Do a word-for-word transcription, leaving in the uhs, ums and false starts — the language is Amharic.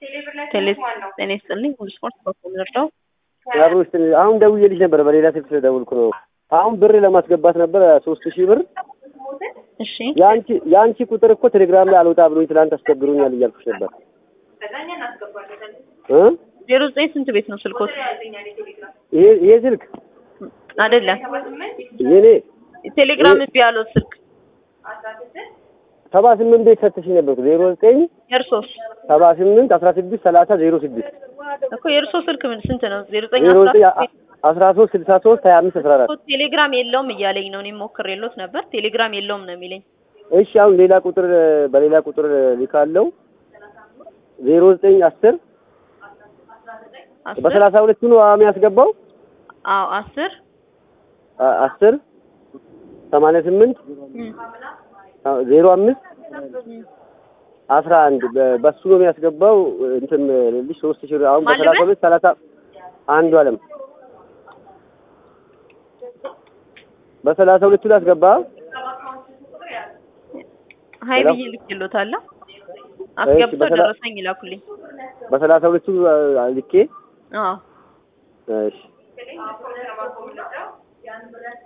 ቴሌስ ቴኔስልኝ ሁሉ ስፖርት በኮምነርዳው ያብሩስ አሁን ደውዬልሽ ነበር በሌላ ስልክ ስለደውልኩ ነው አሁን ብር ለማስገባት ነበር ሶስት ሺህ ብር እሺ ያንቺ ያንቺ ቁጥር እኮ ቴሌግራም ላይ አልወጣ ብሎኝ ትላንት አስቸግሩኛል እያልኩሽ ነበር እ ዜሮ ዘጠኝ ስንት ቤት ነው ስልኮት ይሄ ይሄ ስልክ አይደለም የኔ ቴሌግራም ቢያለው ስልክ ሰባ ስምንት ቤት ሰጥሽ ነበር ዜሮ ዘጠኝ የርሶስ ሰባ ስምንት አስራ ስድስት ሰላሳ ዜሮ ስድስት እኮ የርሶ ስልክ ምን ስንት ነው ዜሮ ዘጠኝ አስራ ሶስት ስልሳ ሶስት ሀያ አምስት አስራ አራት ቴሌግራም የለውም እያለኝ ነው እኔ ሞክሬሎት ነበር ቴሌግራም የለውም ነው የሚለኝ እሺ አሁን ሌላ ቁጥር በሌላ ቁጥር ልካለው ዜሮ ዘጠኝ አስር በሰላሳ ሁለት ነው የሚያስገባው አዎ አስር አስር ሰማንያ ስምንት ዜሮ አምስት አስራ አንድ በሱ ነው የሚያስገባው እንትን ልጅ ሶስት ሺህ አሁን በሰላሳ ሁለት ሰላሳ አንዱ አለም በሰላሳ ሁለት ላይ አስገባ ሃይ ብዬ ልክልዎታለሁ አስገብቶ ደረሰኝ ይላኩልኝ በሰላሳ ሁለት ልኬ አዎ እሺ